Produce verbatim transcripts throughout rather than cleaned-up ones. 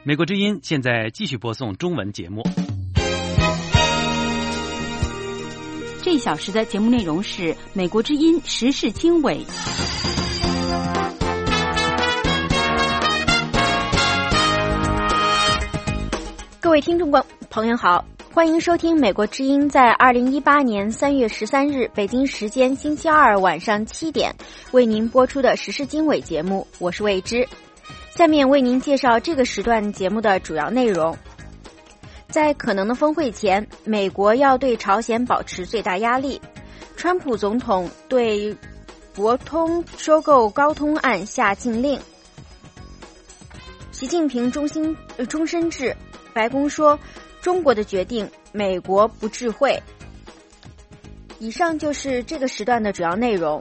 美国之音现在继续播送中文节目。 这一小时的节目内容是美国之音时事经纬。 各位听众朋友好，欢迎收听美国之音在二零一八年三月十三日北京时间星期二晚上七点为您播出的时事经纬节目，我是魏之。下面为您介绍这个时段节目的主要内容。在可能的峰会前，美国要对朝鲜保持最大压力。川普总统对博通收购高通案下禁令。习近平终心呃终身制，白宫说中国的决定，美国不智慧。以上就是这个时段的主要内容。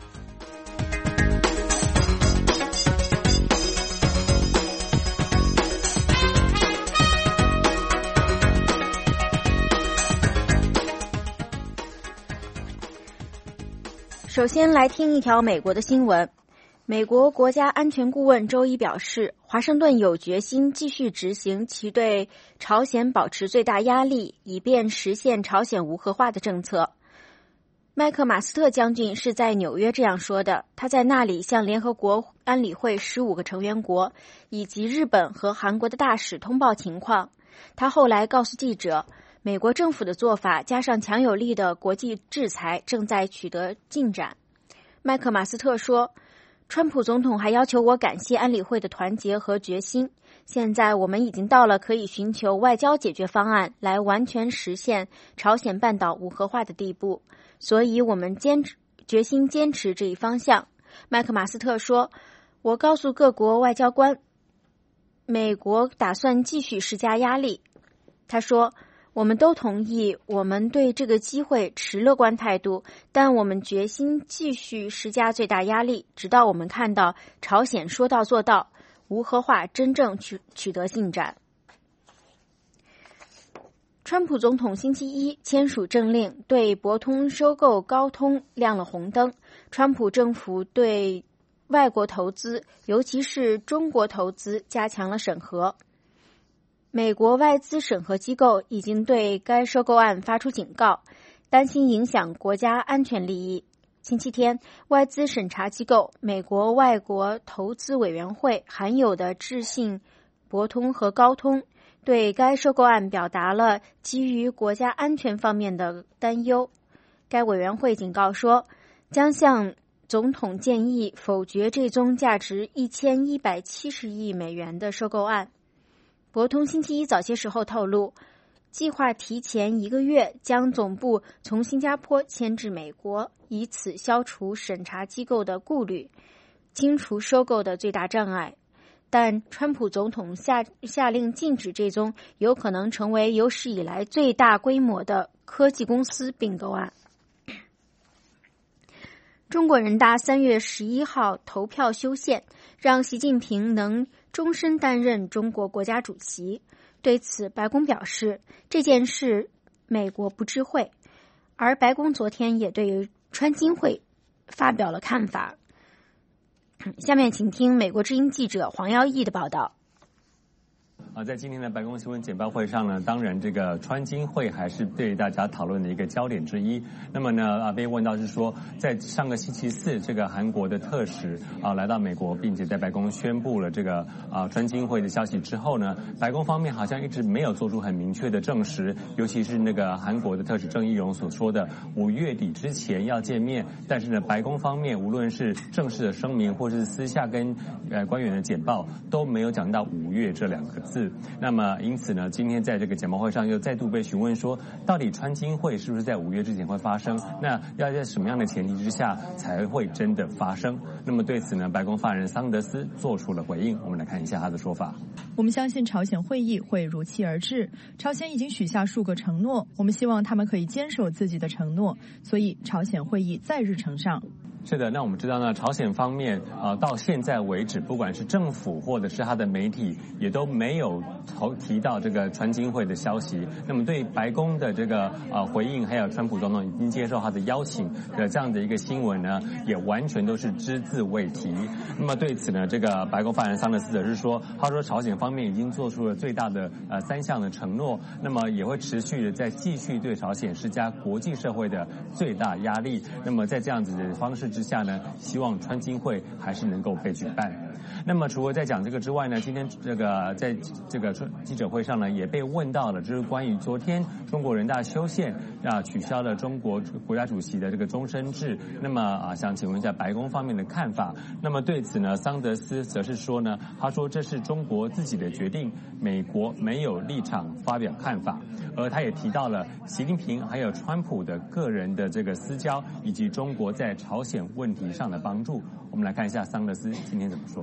首先来听一条美国的新闻。美国国家安全顾问周一表示，华盛顿有决心继续执行其对朝鲜保持最大压力，以便实现朝鲜无核化的政策。麦克马斯特将军是在纽约这样说的，他在那里向联合国安理会十五个成员国以及日本和韩国的大使通报情况。他后来告诉记者，美国政府的做法加上强有力的国际制裁正在取得进展。麦克马斯特说，川普总统还要求我感谢安理会的团结和决心。现在我们已经到了可以寻求外交解决方案来完全实现朝鲜半岛无核化的地步，所以我们坚持决心坚持这一方向。麦克马斯特说，我告诉各国外交官，美国打算继续施加压力。他说，我们都同意我们对这个机会持乐观态度，但我们决心继续施加最大压力，直到我们看到朝鲜说到做到，无核化真正取取得进展。川普总统星期一签署政令，对博通收购高通亮了红灯。川普政府对外国投资，尤其是中国投资加强了审核。美国外资审核机构已经对该收购案发出警告，担心影响国家安全利益。星期天，外资审查机构美国外国投资委员会含有的智信、博通和高通对该收购案表达了基于国家安全方面的担忧。该委员会警告说，将向总统建议否决这宗价值一千一百七十亿美元的收购案。博通星期一早些时候透露，计划提前一个月将总部从新加坡迁至美国，以此消除审查机构的顾虑，清除收购的最大障碍。但川普总统下下令禁止这宗有可能成为有史以来最大规模的科技公司并购案。中国人大三月十一号投票修宪，让习近平能终身担任中国国家主席。对此，白宫表示，这件事美国不知会。而白宫昨天也对川金会发表了看法。下面请听美国之音记者黄耀义的报道。 啊，在今天的白宫新闻简报会上呢，当然这个川金会还是对大家讨论的一个焦点之一。那么呢，啊被问到是说，在上个星期四，这个韩国的特使啊来到美国，并且在白宫宣布了这个啊川金会的消息之后呢，白宫方面好像一直没有做出很明确的证实，尤其是那个韩国的特使郑义溶所说的五月底之前要见面，但是呢，白宫方面无论是正式的声明或是私下跟呃官员的简报都没有讲到五月这两个字。那么因此呢，今天在这个简报会上又再度被询问说，到底川金会是不是在五月之前会发生？那要在什么样的前提之下才会真的发生？那么对此呢，白宫发言人桑德斯做出了回应，我们来看一下他的说法。 我们相信朝鲜会议会如期而至，朝鲜已经许下数个承诺，我们希望他们可以坚守自己的承诺，所以朝鲜会议在日程上。 是的，那我们知道呢，朝鲜方面啊、呃，到现在为止，不管是政府或者是他的媒体，也都没有提到这个川金会的消息。那么对白宫的这个呃回应，还有川普总统已经接受他的邀请的这样的一个新闻呢，也完全都是只字未提。那么对此呢，这个白宫发言人桑德斯则是说，他说朝鲜方面已经做出了最大的呃三项的承诺，那么也会持续的在继续对朝鲜施加国际社会的最大压力。那么在这样子的方式之下呢，希望川金会还是能够被举办。那么除了在讲这个之外呢，今天这个在这个记者会上呢，也被问到了，就是关于昨天中国人大修宪啊取消了中国国家主席的这个终身制。那么啊，想请问一下白宫方面的看法。那么对此呢，桑德斯则是说呢，他说这是中国自己的决定，美国没有立场发表看法。而他也提到了习近平还有川普的个人的这个私交，以及中国在朝鲜问题上的帮助。我们来看一下桑德斯今天怎么说。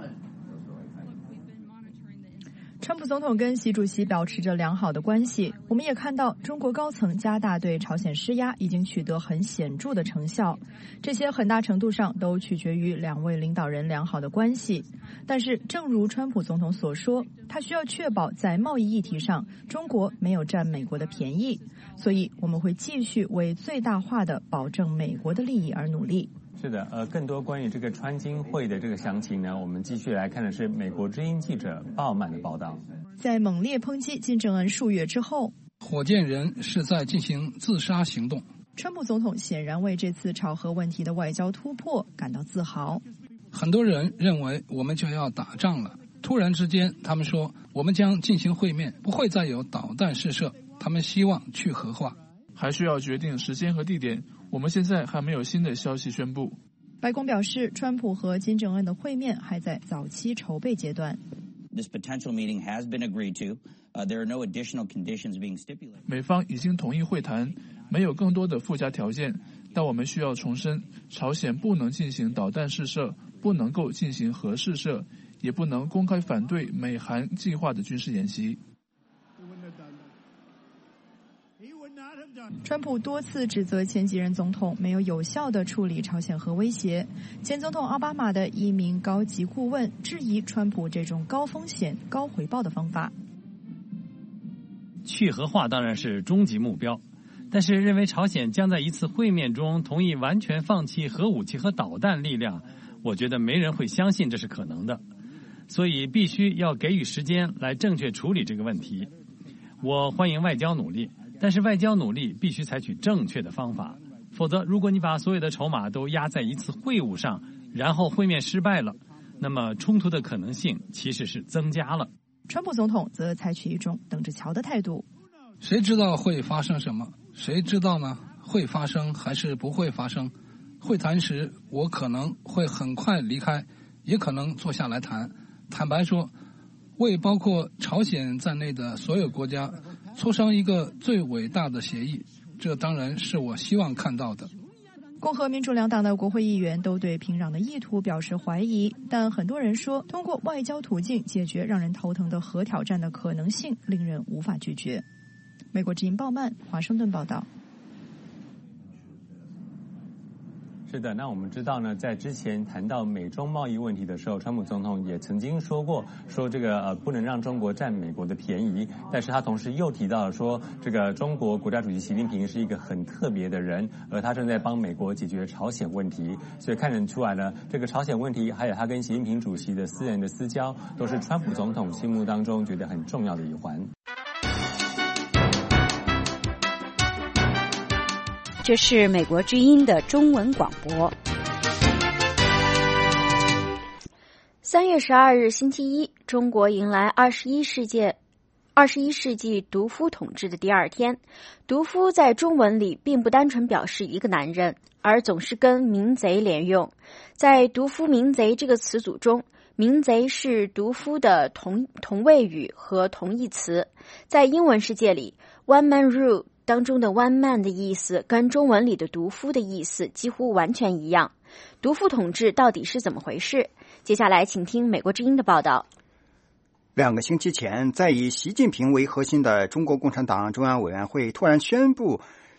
川普总统跟习主席保持着良好的关系，我们也看到中国高层加大对朝鲜施压已经取得很显著的成效，这些很大程度上都取决于两位领导人良好的关系。但是正如川普总统所说，他需要确保在贸易议题上中国没有占美国的便宜，所以我们会继续为最大化的保证美国的利益而努力。 是的，呃，更多关于这个川金会的这个详情呢，我们继续来看的是美国之音记者鲍曼的报道。 在猛烈抨击金正恩数月之后， 火箭人是在进行自杀行动。 川普总统显然为这次朝核问题的外交突破感到自豪。 很多人认为我们就要打仗了，突然之间他们说我们将进行会面，不会再有导弹试射，他们希望去核化。 还需要决定时间和地点，我们现在还没有新的消息宣布。 白宫表示，川普和金正恩的会面还在早期筹备阶段。 This potential meeting has been agreed to. Uh, there are no additional conditions being stipulated. 美方已经同意会谈，没有更多的附加条件，但我们需要重申，朝鲜不能进行导弹试射，不能够进行核试射，也不能公开反对美韩计划的军事演习。 川普多次指责前几任总统没有有效地处理朝鲜核威胁。前总统奥巴马的一名高级顾问质疑川普这种高风险高回报的方法。 去核化当然是终极目标，但是认为朝鲜将在一次会面中同意完全放弃核武器和导弹力量，我觉得没人会相信这是可能的，所以必须要给予时间来正确处理这个问题。我欢迎外交努力，但是外交努力必须采取正确的方法，否则如果你把所有的筹码都压在一次会晤上，然后会面失败了，那么冲突的可能性其实是增加了。 川普总统则采取一种等着瞧的态度。 谁知道会发生什么？谁知道呢？会发生还是不会发生？会谈时我可能会很快离开，也可能坐下来谈。坦白说，为包括朝鲜在内的所有国家促成一个最伟大的协议，这当然是我希望看到的。 共和民主两党的国会议员都对平壤的意图表示怀疑，但很多人说，通过外交途径解决让人头疼的核挑战的可能性令人无法拒绝。美国之音鲍曼华盛顿报道。 是的，那我们知道呢，在之前谈到美中贸易问题的时候，川普总统也曾经说过，说这个呃不能让中国占美国的便宜，但是他同时又提到了说，这个中国国家主席习近平是一个很特别的人，而他正在帮美国解决朝鲜问题，所以看得出来呢，这个朝鲜问题还有他跟习近平主席的私人的私交，都是川普总统心目当中觉得很重要的一环。 这是美国之音的中文广播。 三月十二日星期一，中国迎来二十一世纪二十一世纪毒夫统治的第二天。毒夫在中文里并不单纯表示一个男人，而总是跟民贼连用。在毒夫民贼这个词组中，民贼是毒夫的同同位语和同义词。在英文世界里， one man rule当中的 one man 的意思跟中文里的毒夫的意思几乎完全一样。毒夫统治到底是怎么回事？接下来请听美国之音的报道。 两个星期前，在以习近平为核心的中国共产党中央委员会突然宣布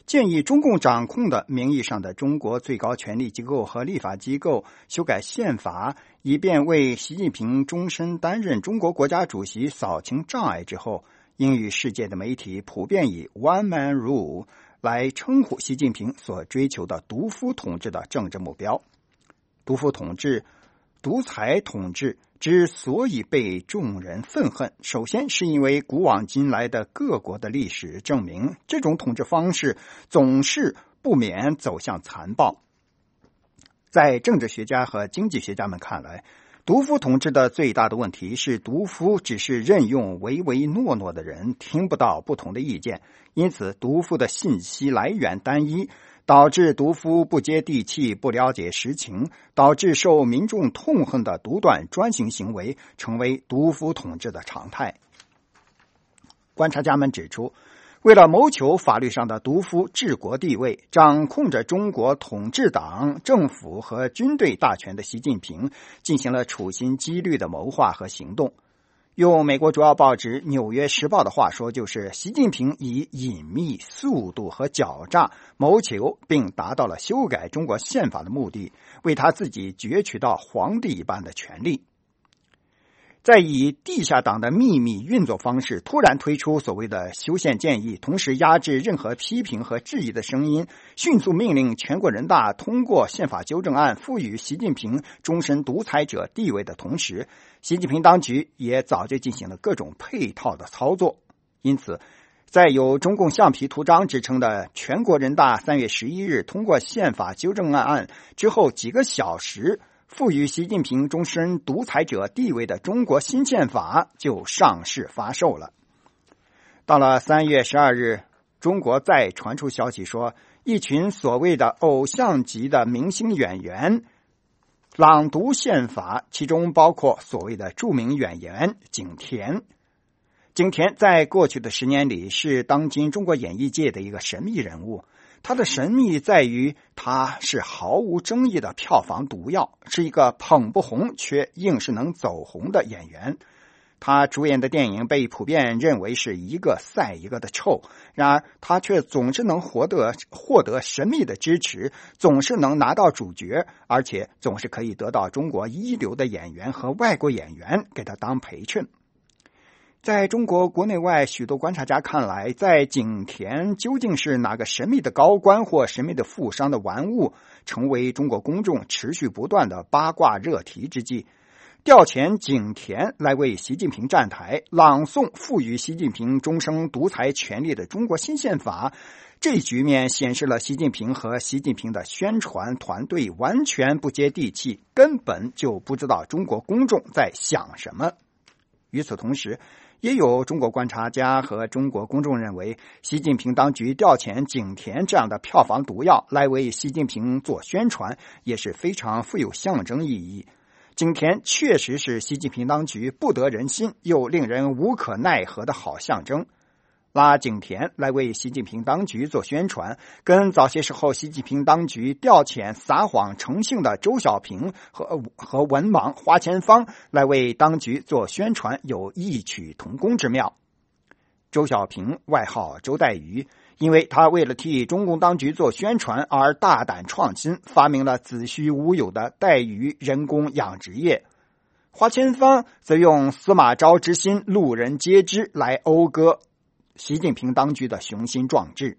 建议中共掌控的名义上的中国最高权力机构和立法机构修改宪法，以便为习近平终身担任中国国家主席扫清障碍之后，英语世界的媒体普遍以 One Man Rule 来称呼习近平所追求的独夫统治的政治目标。独夫统治、独裁统治之所以被众人愤恨，首先是因为古往今来的各国的历史证明，这种统治方式总是不免走向残暴。在政治学家和经济学家们看来，独夫统治的最大的问题是独夫只是任用唯唯诺诺的人，听不到不同的意见，因此独夫的信息来源单一，导致独夫不接地气，不了解实情，导致受民众痛恨的独断专行行为成为独夫统治的常态。观察家们指出，为了谋求法律上的独夫治国地位，掌控着中国统治党、政府和军队大权的习近平进行了处心积虑的谋划和行动。用美国主要报纸《纽约时报》的话说，就是习近平以隐秘、速度和狡诈谋求并达到了修改中国宪法的目的，为他自己攫取到皇帝一般的权力。再以地下党的秘密运作方式突然推出所谓的修宪建议，同时压制任何批评和质疑的声音，迅速命令全国人大通过宪法纠正案，赋予习近平终身独裁者地位的同时，习近平当局也早就进行了各种配套的操作。因此，在有中共橡皮图章之称的全国人大三月十一日通过宪法纠正案之后几个小时，赋予习近平终身独裁者地位的中国新宪法就上市发售了。到了三月十二日，中国再传出消息说，一群所谓的偶像级的明星演员朗读宪法，其中包括所谓的著名演员景甜。景甜在过去的十年里是当今中国演艺界的一个神秘人物，他的神秘在于他是毫无争议的票房毒药，是一个捧不红却硬是能走红的演员。他主演的电影被普遍认为是一个赛一个的臭，然而他却总是能获得获得神秘的支持，总是能拿到主角，而且总是可以得到中国一流的演员和外国演员给他当陪衬。在中国国内外许多观察家看来，在景甜究竟是哪个神秘的高官或神秘的富商的玩物，成为中国公众持续不断的八卦热题之际，调遣景甜来为习近平站台，朗诵赋予习近平终生独裁权力的中国新宪法，这一局面显示了习近平和习近平的宣传团队完全不接地气，根本就不知道中国公众在想什么。与此同时，也有中国观察家和中国公众认为，习近平当局调遣景甜这样的票房毒药来为习近平做宣传，也是非常富有象征意义。景甜确实是习近平当局不得人心又令人无可奈何的好象征。拉景甜来为习近平当局做宣传，跟早些时候习近平当局调遣撒谎成性的周小平和和文盲花钱坊来为当局做宣传有异曲同工之妙。周小平外号周带鱼，因为他为了替中共当局做宣传而大胆创新，发明了子虚乌有的带鱼人工养殖业。花钱坊则用司马昭之心，路人皆知来讴歌习近平当局的雄心壮志。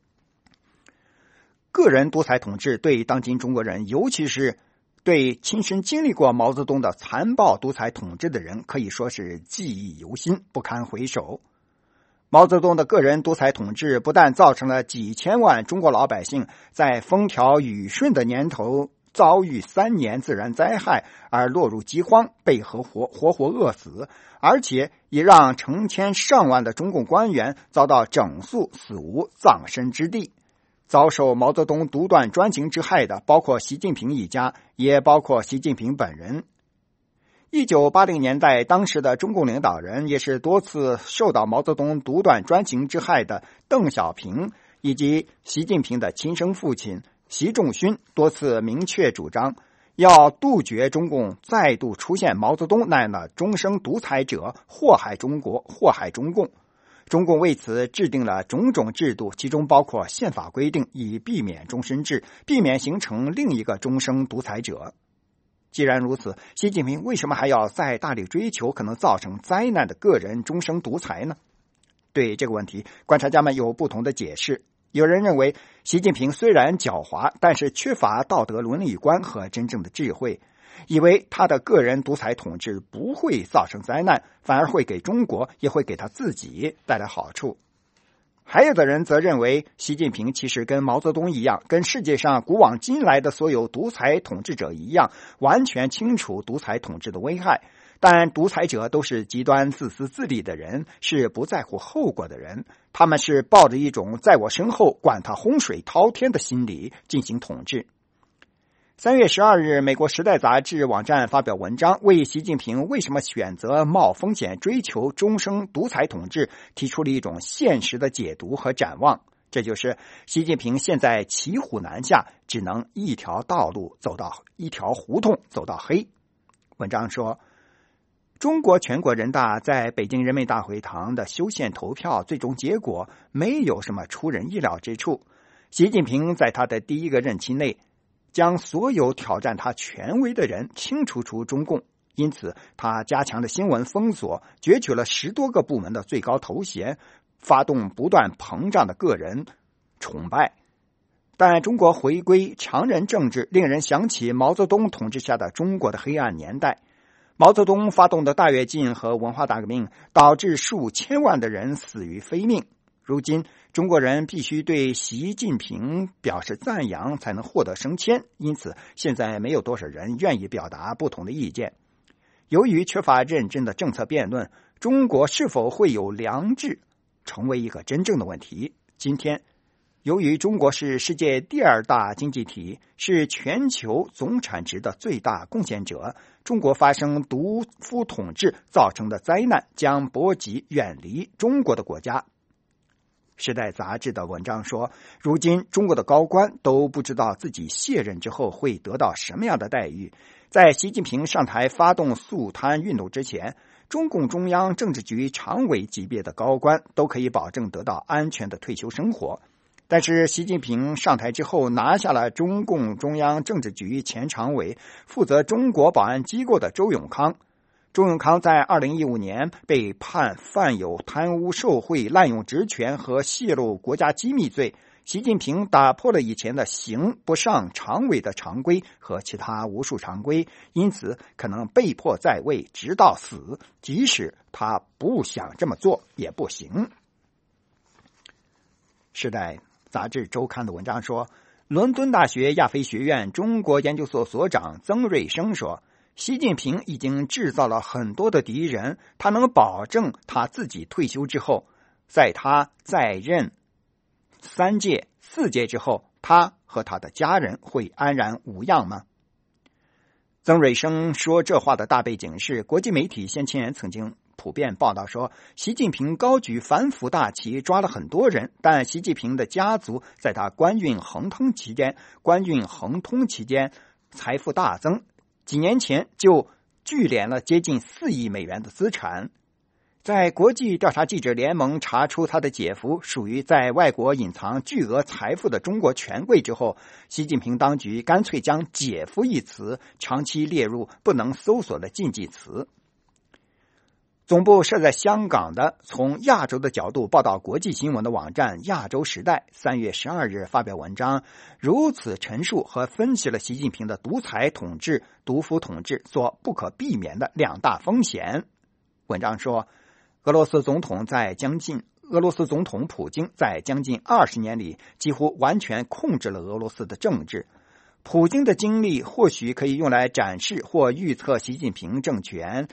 个人独裁统治对当今中国人，尤其是对亲身经历过毛泽东的残暴独裁统治的人，可以说是记忆犹新，不堪回首。毛泽东的个人独裁统治不但造成了几千万中国老百姓在风调雨顺的年头遭遇三年自然灾害而落入饥荒，被活活活活饿死，而且也让成千上万的中共官员遭到整肃，死无葬身之地。遭受毛泽东独断专行之害的包括习近平一家，也包括习近平本人。一九八零年代，当时的中共领导人也是多次受到毛泽东独断专行之害的邓小平以及习近平的亲生父亲习仲勋多次明确主张，要杜绝中共再度出现毛泽东那样的终生独裁者，祸害中国，祸害中共。 中共为此制定了种种制度，其中包括宪法规定，以避免终身制，避免形成另一个终生独裁者。既然如此，习近平为什么还要再大力追求可能造成灾难的个人终生独裁呢？对这个问题，观察家们有不同的解释。有人认为，习近平虽然狡猾，但是缺乏道德伦理观和真正的智慧，以为他的个人独裁统治不会造成灾难，反而会给中国也会给他自己带来好处。还有的人则认为，习近平其实跟毛泽东一样，跟世界上古往今来的所有独裁统治者一样，完全清楚独裁统治的危害，但独裁者都是极端自私自利的人，是不在乎后果的人，他们是抱着一种在我身后管他洪水滔天的心理进行统治。三月十二日，美国《时代》杂志网站发表文章，为习近平为什么选择冒风险追求终生独裁统治提出了一种现实的解读和展望。这就是习近平现在骑虎难下，只能一条道路走到一条胡同走到黑。文章说，中国全国人大在北京人民大会堂的修宪投票最终结果没有什么出人意料之处。习近平在他的第一个任期内将所有挑战他权威的人清除出中共，因此他加强了新闻封锁，攫取了十多个部门的最高头衔，发动不断膨胀的个人崇拜。但中国回归强人政治，令人想起毛泽东统治下的中国的黑暗年代。毛泽东发动的大跃进和文化大革命，导致数千万的人死于非命。如今中国人必须对习近平表示赞扬才能获得升迁，因此现在没有多少人愿意表达不同的意见。由于缺乏认真的政策辩论，中国是否会有良治成为一个真正的问题。今天由于中国是世界第二大经济体，是全球总产值的最大贡献者，中国发生独夫统治造成的灾难将波及远离中国的国家。时代杂志的文章说，如今中国的高官都不知道自己卸任之后会得到什么样的待遇。在习近平上台发动肃贪运动之前，中共中央政治局常委级别的高官都可以保证得到安全的退休生活。但是习近平上台之后，拿下了中共中央政治局前常委、负责中国保安机构的周永康。周永康在二零一五年被判犯有贪污受贿、滥用职权和泄露国家机密罪。习近平打破了以前的刑不上常委的常规和其他无数常规，因此可能被迫在位直到死，即使他不想这么做也不行。时代杂志周刊的文章说，伦敦大学亚非学院中国研究所所长曾瑞生说，习近平已经制造了很多的敌人，他能保证他自己退休之后，在他在任三届、四届之后，他和他的家人会安然无恙吗？曾瑞生说这话的大背景是，国际媒体先前曾经普遍报道说，习近平高举反腐大旗，抓了很多人，但习近平的家族在他官运亨通期间，官运亨通期间财富大增，几年前就聚敛了接近四亿美元的资产。在国际调查记者联盟查出他的姐夫属于在外国隐藏巨额财富的中国权贵之后，习近平当局干脆将姐夫一词长期列入不能搜索的禁忌词。总部设在香港的从亚洲的角度报道国际新闻的网站亚洲时代三月十二日发表文章，如此陈述和分析了习近平的独裁统治、独夫统治所不可避免的两大风险。文章说，俄罗斯总统在将近俄罗斯总统普京在将近二十年里几乎完全控制了俄罗斯的政治。普京的经历或许可以用来展示或预测习近平政权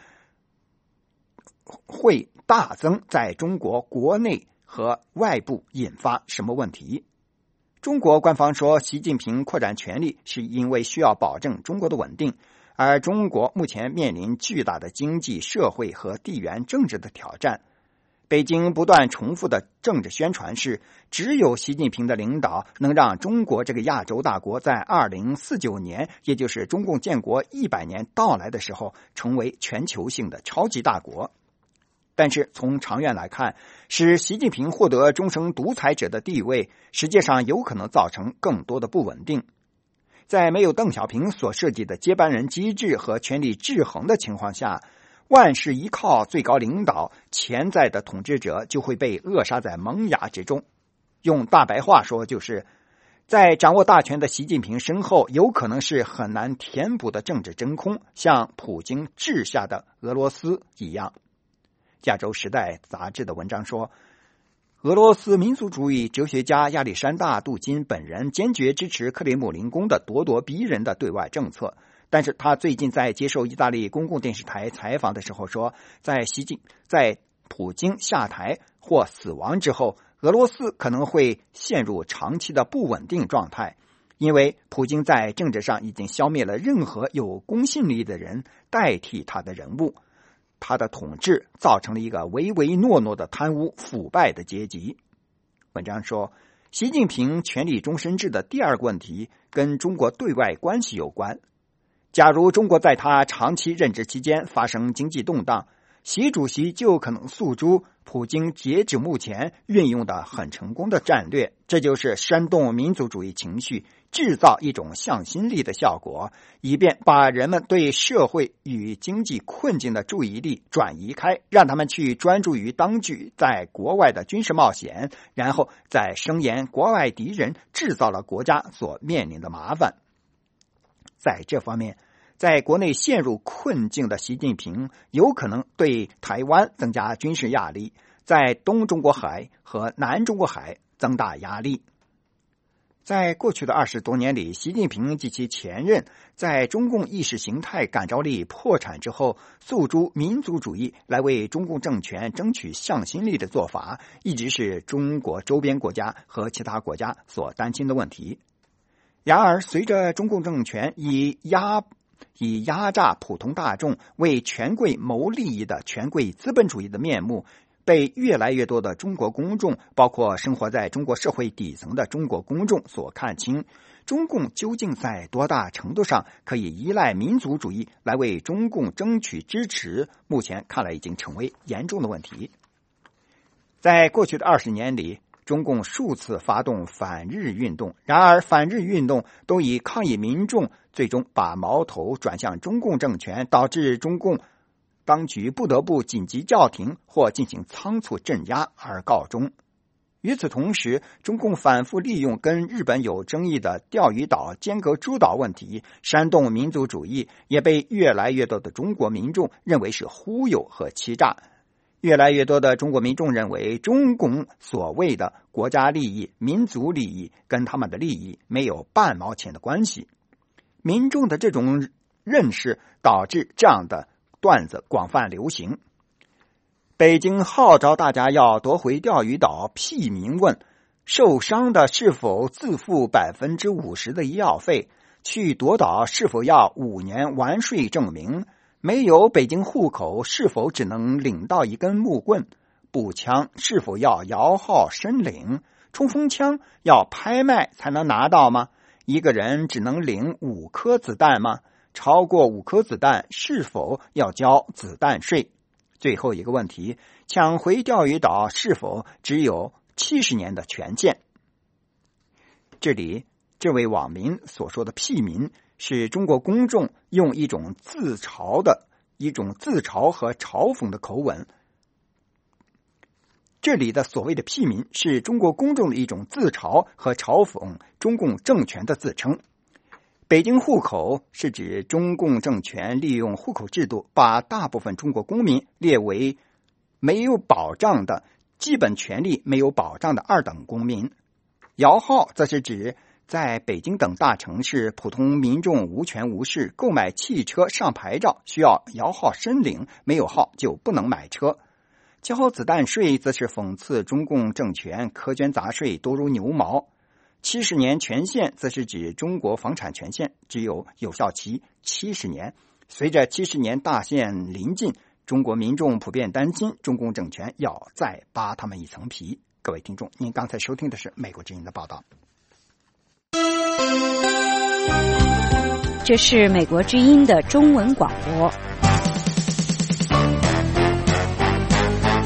会大增在中国国内和外部引发什么问题。中国官方说，习近平扩展权力是因为需要保证中国的稳定，而中国目前面临巨大的经济、社会和地缘政治的挑战。北京不断重复的政治宣传是，只有习近平的领导能让中国这个亚洲大国在二零四九年，也就是中共建国一百年到来的时候，成为全球性的超级大国。 但是从长远来看，使习近平获得终生独裁者的地位，实际上有可能造成更多的不稳定。在没有邓小平所设计的接班人机制和权力制衡的情况下，万事依靠最高领导，潜在的统治者就会被扼杀在萌芽之中。用大白话说，就是在掌握大权的习近平身后，有可能是很难填补的政治真空，像普京治下的俄罗斯一样。加州时代杂志的文章说，俄罗斯民族主义哲学家亚历山大·杜金本人坚决支持克里姆林宫的咄咄逼人的对外政策，但是他最近在接受意大利公共电视台采访的时候说，在习近在普京下台或死亡之后，俄罗斯可能会陷入长期的不稳定状态，因为普京在政治上已经消灭了任何有公信力的人代替他的人物。他的统治造成了一个唯唯诺诺的贪污腐败的阶级。文章说，习近平权力终身制的第二个问题跟中国对外关系有关。假如中国在他长期任职期间发生经济动荡，习主席就可能诉诸普京截至目前运用的很成功的战略，这就是煽动民族主义情绪，制造一种向心力的效果，以便把人们对社会与经济困境的注意力转移开，让他们去专注于当局在国外的军事冒险，然后再声言国外敌人制造了国家所面临的麻烦。在这方面，在国内陷入困境的习近平有可能对台湾增加军事压力，在东中国海和南中国海增大压力。在过去的二十多年里，习近平及其前任在中共意识形态感召力破产之后，诉诸民族主义来为中共政权争取向心力的做法，一直是中国周边国家和其他国家所担心的问题。然而，随着中共政权以压以压榨普通大众、为权贵谋利益的权贵资本主义的面目被越来越多的中国公众，包括生活在中国社会底层的中国公众所看清，中共究竟在多大程度上可以依赖民族主义来为中共争取支持，目前看来已经成为严重的问题。在过去的二十年里，中共数次发动反日运动，然而反日运动都以抗议民众最终把矛头转向中共政权，导致中共当局不得不紧急叫停或进行仓促镇压而告终。与此同时，中共反复利用跟日本有争议的钓鱼岛尖阁诸岛问题煽动民族主义，也被越来越多的中国民众认为是忽悠和欺诈。越来越多的中国民众认为，中共所谓的国家利益、民族利益跟他们的利益没有半毛钱的关系。民众的这种认识导致这样的段子广泛流行。北京号召大家要夺回钓鱼岛，屁民问受伤的是否自付百分之五十的医药费，去夺岛是否要五年完税证明，没有北京户口是否只能领到一根木棍，步枪是否要摇号申领，冲锋枪要拍卖才能拿到吗？一个人只能领五颗子弹吗？超过五颗子弹是否要交子弹税？最后一个问题，抢回钓鱼岛是否只有七十年的权限？这里这位网民所说的屁民，是中国公众用一种自嘲的一种自嘲和嘲讽的口吻。这里的所谓的屁民是中国公众的一种自嘲和嘲讽中共政权的自称。北京户口是指中共政权利用户口制度把大部分中国公民列为没有保障的基本权利没有保障的二等公民。摇号则是指在北京等大城市，普通民众无权无势购买汽车上牌照需要摇号申领，没有号就不能买车。交子弹税则是讽刺中共政权苛捐杂税多如牛毛。七十年权限则是指中国房产权限只有有效期七十年。随着七十年大限临近，中国民众普遍担心中共政权要再扒他们一层皮。各位听众，您刚才收听的是美国之音的报道。 这是美国之音的中文广播。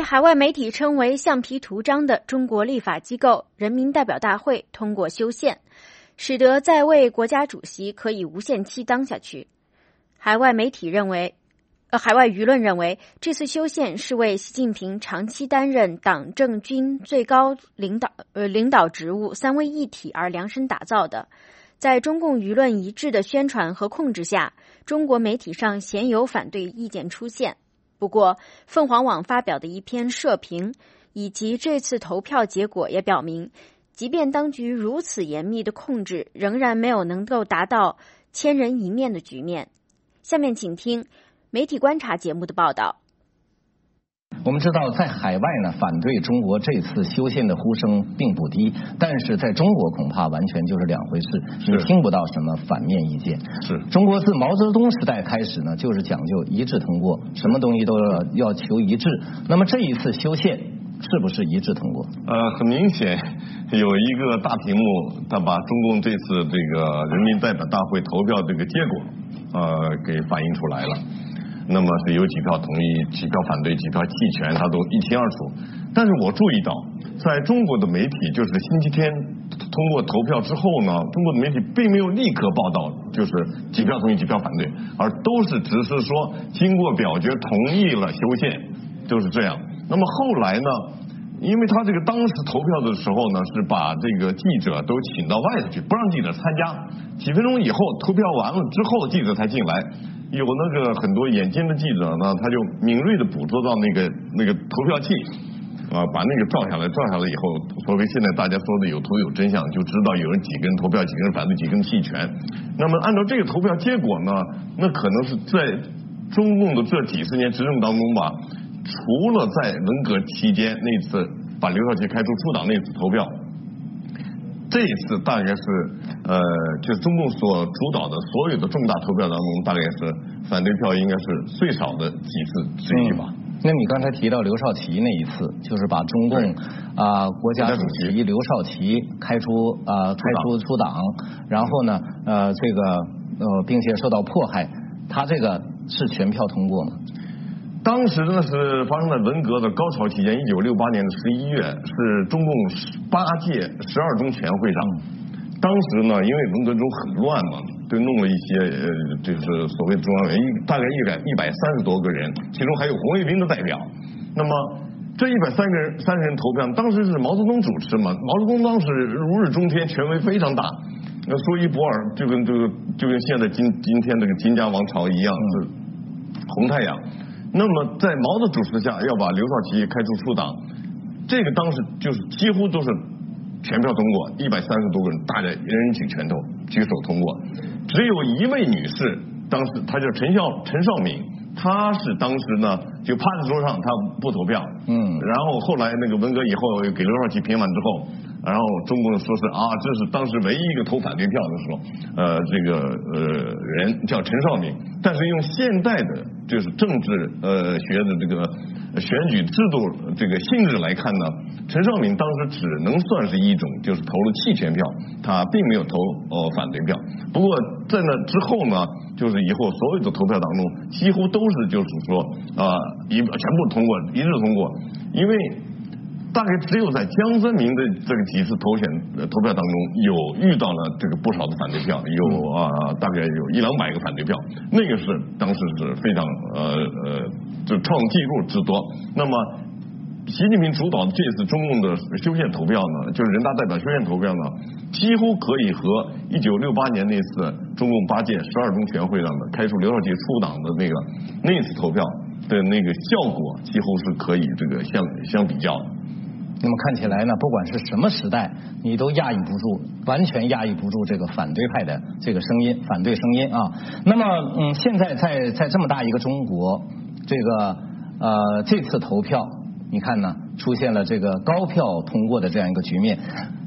海外媒体称为橡皮图章的中国立法机构人民代表大会通过修宪，使得在位国家主席可以无限期当下去。海外媒体认为呃，海外舆论认为，这次修宪是为习近平长期担任党政军最高领导呃领导职务三位一体而量身打造的。在中共舆论一致的宣传和控制下，中国媒体上鲜有反对意见出现。不过，凤凰网发表的一篇社评以及这次投票结果也表明，即便当局如此严密的控制，仍然没有能够达到千人一面的局面。下面请听媒体观察节目的报道。 我们知道，在海外呢，反对中国这次修宪的呼声并不低，但是在中国恐怕完全就是两回事，你听不到什么反面意见。 是中国自毛泽东时代开始呢，就是讲究一致通过，什么东西都要要求一致。那么这一次修宪是不是一致通过？ 呃，很明显有一个大屏幕，他把中共这次这个人民代表大会投票这个结果，呃，给反映出来了。那么是有几票同意，几票反对，几票弃权，他都一清二楚。但是我注意到，在中国的媒体，就是星期天通过投票之后呢，中国的媒体并没有立刻报道，就是几票同意，几票反对，而都是只是说经过表决同意了修宪，就是这样。那么后来呢，因为他这个当时投票的时候呢，是把这个记者都请到外头去，不让记者参加。几分钟以后，投票完了之后，记者才进来。有那个很多眼尖的记者呢，他就敏锐的捕捉到那个那个投票器，啊，把那个照下来，照下来以后，所谓现在大家说的有图有真相，就知道有人几个人投票，几个人反对，几个人弃权。那么按照这个投票结果呢，那可能是在中共的这几十年执政当中吧，除了在文革期间那次把刘少奇开除出党那次投票，这一次大概是呃，就是中共所主导的所有的重大投票当中，大概是反对票应该是最少的几次之一吧。 嗯，那你刚才提到刘少奇那一次，就是把中共啊、呃、国家主席刘少奇开除啊、呃、开除出党，然后呢呃这个呃并且受到迫害，他这个是全票通过吗？ 当时呢是发生在文革的高潮期间，一九六八年的十一月，是中共八届十二中全会上。当时呢，因为文革中很乱嘛，就弄了一些呃，就是所谓的中央委员，大概一百一百三十多个人，其中还有红卫兵的代表。那么这一百三个人三十人投票，当时是毛泽东主持嘛，毛泽东当时如日中天，权威非常大，那说一不二，就跟这个就跟现在今今天这个金家王朝一样，是红太阳。那么在毛的主持下，要把刘少奇开除出党，这个当时就是几乎都是全票通过，一百三十多个人，大家人人举拳头举手通过。只有一位女士，当时她叫陈孝陈少敏，她是当时呢就趴在桌上，她不投票。嗯，然后后来那个文革以后给刘少奇平反之后，然后中共说是啊，这是当时唯一一个投反对票的时候，呃，这个呃人叫陈少敏，但是用现代的就是政治呃学的这个选举制度这个性质来看呢，陈少敏当时只能算是一种就是投了弃权票，他并没有投呃反对票。不过在那之后呢，就是以后所有的投票当中，几乎都是就是说啊、呃、一全部通过，一致通过，因为大概只有在江泽民的这个几次投选投票当中，有遇到了这个不少的反对票，有啊、呃、大概有一两百个反对票，那个是当时是非常呃呃就创纪录之多。那么习近平主导的这次中共的修宪投票呢，就是人大代表修宪投票呢，几乎可以和一九六八年那次中共八届十二中全会上的开除刘少奇出党的那个那次投票的那个效果，几乎是可以这个相相比较的。 那么看起来呢，不管是什么时代，你都压抑不住，完全压抑不住这个反对派的这个声音，反对声音啊。那么，嗯，现在在在这么大一个中国，这个呃这次投票，你看呢，出现了这个高票通过的这样一个局面。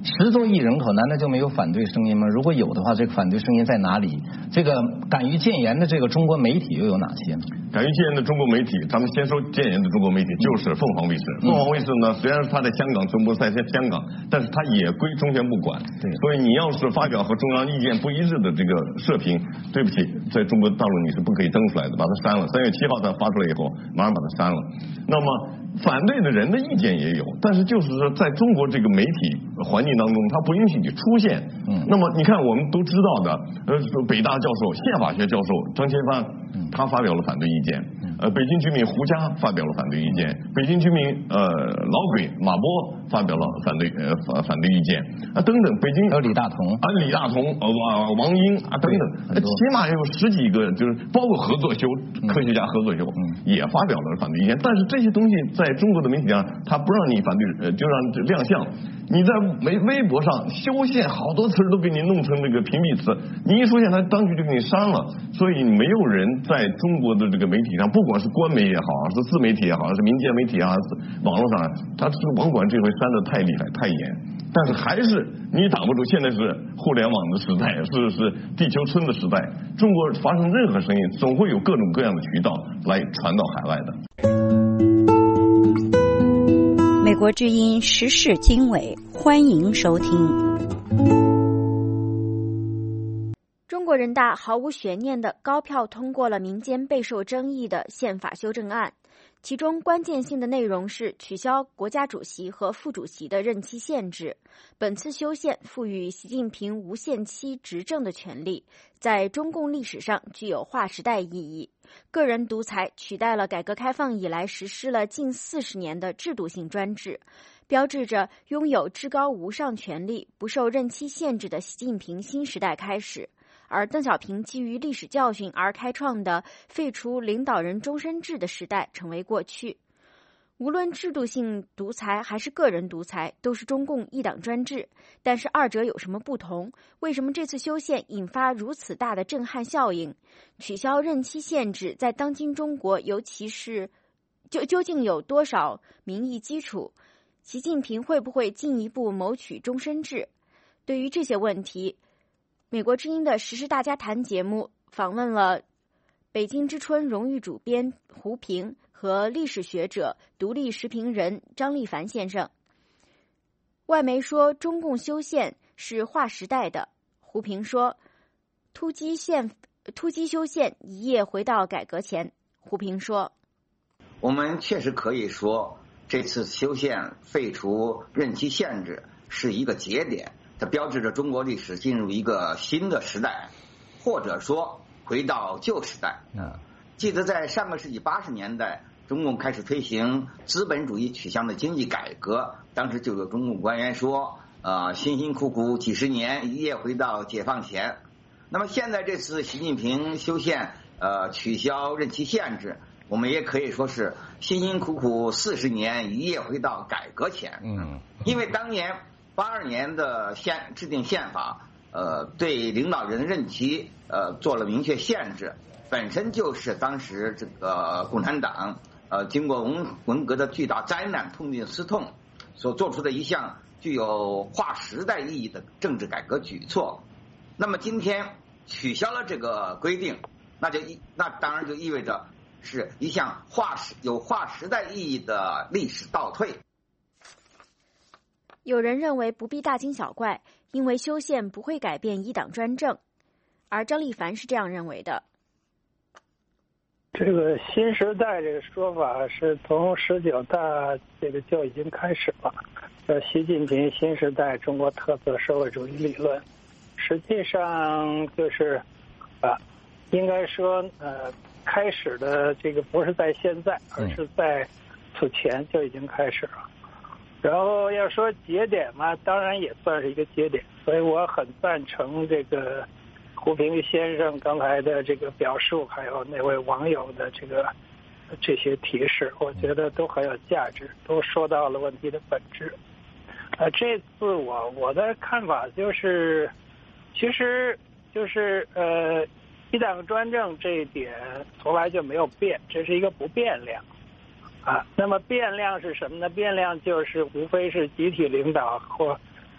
十多亿人口难道就没有反对声音吗？如果有的话，这个反对声音在哪里？这个敢于谏言的这个中国媒体又有哪些呢？ 敢于谏言的中国媒体，咱们先说谏言的中国媒体，就是凤凰卫视。凤凰卫视呢，虽然它在香港中国在香港，但是它也归中宣部管。对，所以你要是发表和中央意见不一致的这个社评，对不起，在中国大陆你是不可以登出来的，把它删了。三月七号它发出来以后，马上把它删了。那么反对的人的意见也有，但是就是说，在中国这个媒体环境当中，它不允许你出现。嗯，那么你看，我们都知道的，呃，北大教授、宪法学教授张千帆，他发表了反对意见。呃，北京居民胡佳发表了反对意见，北京居民呃老鬼马波发表了反对呃反反对意见啊等等，北京还有李大同啊李大同呃王王英啊等等，起码有十几个，就是包括合作修科学家合作修也发表了反对意见，但是这些东西在中国的媒体上，他不让你反对，呃就让亮相。你在微微博上修宪好多词都给你弄成这个屏蔽词，你一出现他当局就给你删了，所以没有人在中国的这个媒体上，不管是官媒也好，是自媒体也好，是民间媒体啊，网络上，他这个网管这回删的太厉害太严，但是还是你挡不住，现在是互联网的时代，是是地球村的时代，中国发生任何声音，总会有各种各样的渠道来传到海外的。 美国之音时事经纬，欢迎收听。 中国人大毫无悬念地高票通过了民间备受争议的宪法修正案，其中关键性的内容是取消国家主席和副主席的任期限制。本次修宪赋予习近平无限期执政的权利，在中共历史上具有划时代意义。个人独裁取代了改革开放以来实施了近四十年的制度性专制，标志着拥有至高无上权力、不受任期限制的习近平新时代开始。而邓小平基于历史教训而开创的废除领导人终身制的时代成为过去。无论制度性独裁还是个人独裁，都是中共一党专制，但是二者有什么不同？为什么这次修宪引发如此大的震撼效应？取消任期限制在当今中国，尤其是究究竟有多少民意基础？习近平会不会进一步谋取终身制？对于这些问题，美国之音的时事大家谈节目访问了北京之春荣誉主编胡平和历史学者、独立时评人张立凡先生。外媒说中共修宪是划时代的，胡平说突击宪突击修宪一夜回到改革前。胡平说， 我们确实可以说这次修宪废除任期限制是一个节点，它标志着中国历史进入一个新的时代，或者说回到旧时代。嗯，记得在上个世纪八十年代，中共开始推行资本主义取向的经济改革，当时就有中共官员说，呃，辛辛苦苦几十年，一夜回到解放前。那么现在这次习近平修宪，呃，取消任期限制，我们也可以说是辛辛苦苦四十年，一夜回到改革前。嗯，因为当年八二年的宪制定宪法，呃，对领导人任期呃做了明确限制，本身就是当时这个共产党呃经过文文革的巨大灾难痛定思痛所做出的一项具有划时代意义的政治改革举措。那么今天取消了这个规定，那就一那当然就意味着是一项划时有划时代意义的历史倒退。 有人认为不必大惊小怪，因为修宪不会改变一党专政，而张立凡是这样认为的。 这个新时代这个说法是从十九大这个就已经开始了，叫习近平新时代中国特色社会主义理论。实际上就是啊，应该说呃，开始的这个不是在现在，而是在此前就已经开始了。然后要说节点嘛，当然也算是一个节点，所以我很赞成这个胡平先生刚才的这个表述，还有那位网友的这个这些提示，我觉得都很有价值，都说到了问题的本质。呃，这次我我的看法就是，其实就是呃，一党专政这一点从来就没有变，这是一个不变量。啊，那么变量是什么呢？变量就是无非是集体领导或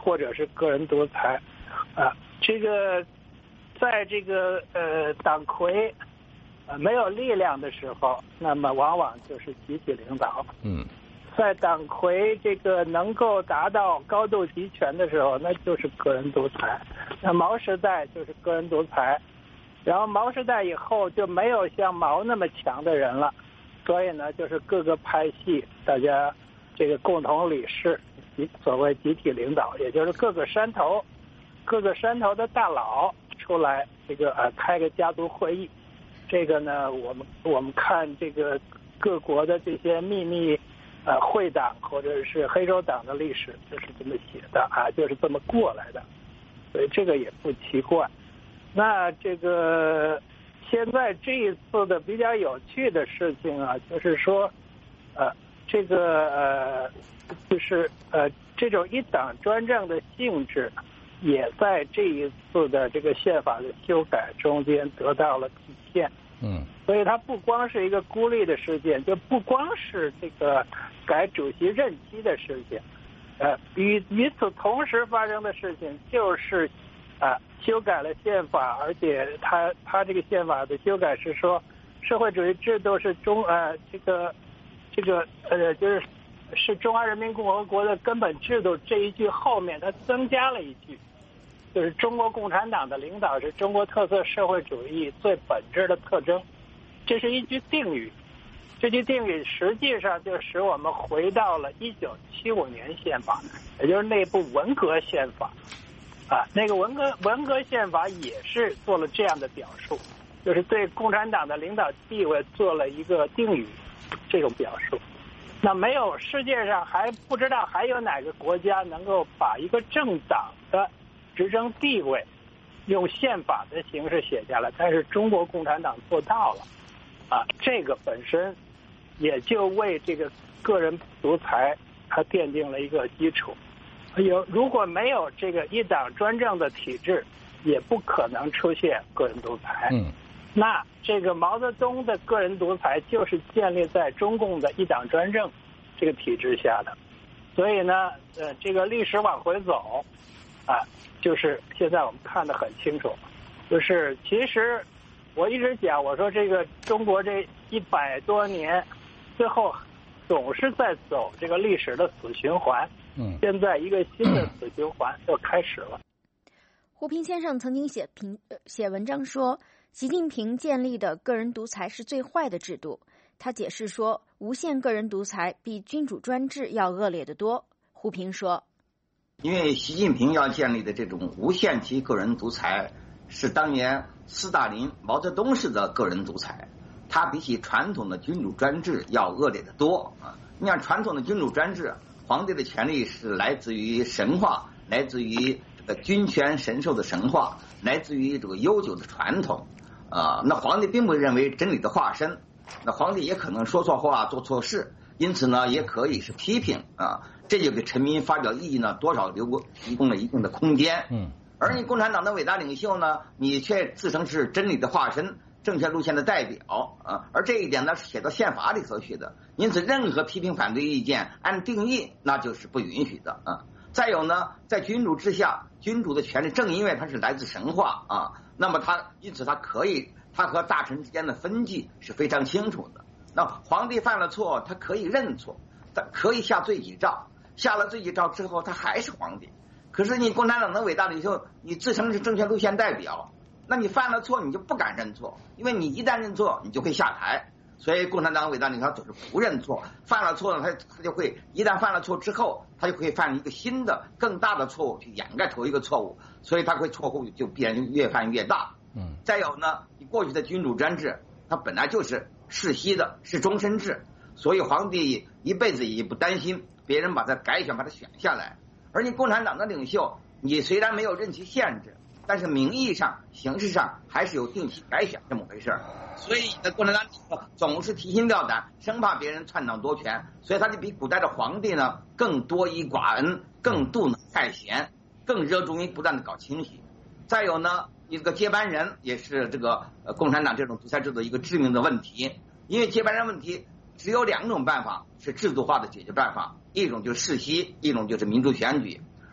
或者是个人独裁，啊，这个在这个呃党魁呃没有力量的时候，那么往往就是集体领导。 嗯， 在党魁这个能够达到高度集权的时候，那就是个人独裁。那毛时代就是个人独裁，然后毛时代以后就没有像毛那么强的人了，所以呢，就是各个派系大家这个共同理事，所谓集体领导，也就是各个山头，各个山头的大佬出来，这个呃开个家族会议。这个呢，我们我们看这个各国的这些秘密呃会党或者是黑手党的历史，就是这么写的啊，就是这么过来的，所以这个也不奇怪。那这个现在这一次的比较有趣的事情啊，就是说，呃，这个呃，就是呃，这种一党专政的性质，也在这一次的这个宪法的修改中间得到了体现。 嗯， 所以它不光是一个孤立的事件，就不光是这个改主席任期的事件，呃，与与此同时发生的事情就是，啊、呃，修改了宪法，而且它它这个宪法的修改是说，社会主义制度是中呃这个这个呃就是是中华人民共和国的根本制度这一句后面，它增加了一句。就是中国共产党的领导是中国特色社会主义最本质的特征，这是一句定语。这句定语实际上就使我们回到了一九七五年宪法，也就是那部文革宪法啊，那个文革文革宪法也是做了这样的表述，就是对共产党的领导地位做了一个定语这种表述。那没有世界上还不知道还有哪个国家能够把一个政党的执政地位用宪法的形式写下来，但是中国共产党做到了啊，这个本身也就为这个个人独裁它奠定了一个基础。有如果没有这个一党专政的体制，也不可能出现个人独裁。 嗯， 那这个毛泽东的个人独裁就是建立在中共的一党专政这个体制下的。所以呢，呃，这个历史往回走啊，就是现在我们看得很清楚，就是其实我一直讲，我说这个中国这一百多年，最后总是在走这个历史的死循环。 嗯， 现在一个新的死循环又开始了。 胡平先生曾经写评写文章说，习近平建立的个人独裁是最坏的制度。他解释说，无限个人独裁比君主专制要恶劣得多。胡平说， 因为习近平要建立的这种无限期个人独裁，是当年斯大林、毛泽东式的个人独裁，它比起传统的君主专制要恶劣得多啊！你看传统的君主专制，皇帝的权力是来自于神话，来自于这个君权神授的神话，来自于这个悠久的传统啊。那皇帝并不认为真理的化身，那皇帝也可能说错话、做错事，因此呢，也可以是批评啊。这就给臣民发表意义呢，多少留过提供了一定的空间。 嗯， 而你共产党的伟大领袖呢，你却自称是真理的化身，正确路线的代表啊。而这一点呢，是写到宪法里头去的。因此，任何批评反对意见按定义那就是不允许的啊。再有呢，在君主之下，君主的权利正因为它是来自神话啊，那么他因此他可以，他和大臣之间的分际是非常清楚的。那皇帝犯了错，他可以认错，他可以下罪己诏。下了罪己诏之后，他还是皇帝。可是你共产党的伟大领袖，你自称是正确路线代表，那你犯了错，你就不敢认错，因为你一旦认错，你就会下台。所以共产党伟大领袖总是不认错，犯了错呢，他他就会一旦犯了错之后，他就会犯一个新的更大的错误去掩盖头一个错误，所以他会错误就必然越犯越大。 嗯， 再有呢，你过去的君主专制，它本来就是世袭的，是终身制，所以皇帝一辈子也不担心别人把他改选，把他选下来。而你共产党的领袖，你虽然没有任期限制，但是名义上、形式上还是有定期改选这么回事儿。所以你的共产党领袖总是提心吊胆，生怕别人篡党夺权，所以他就比古代的皇帝呢更多疑寡恩，更妒能太贤，更热衷于不断的搞清洗。再有呢，一个接班人也是这个呃共产党这种独裁制度一个致命的问题，因为接班人问题只有两种办法是制度化的解决办法，一种就是世袭，一种就是民主选举。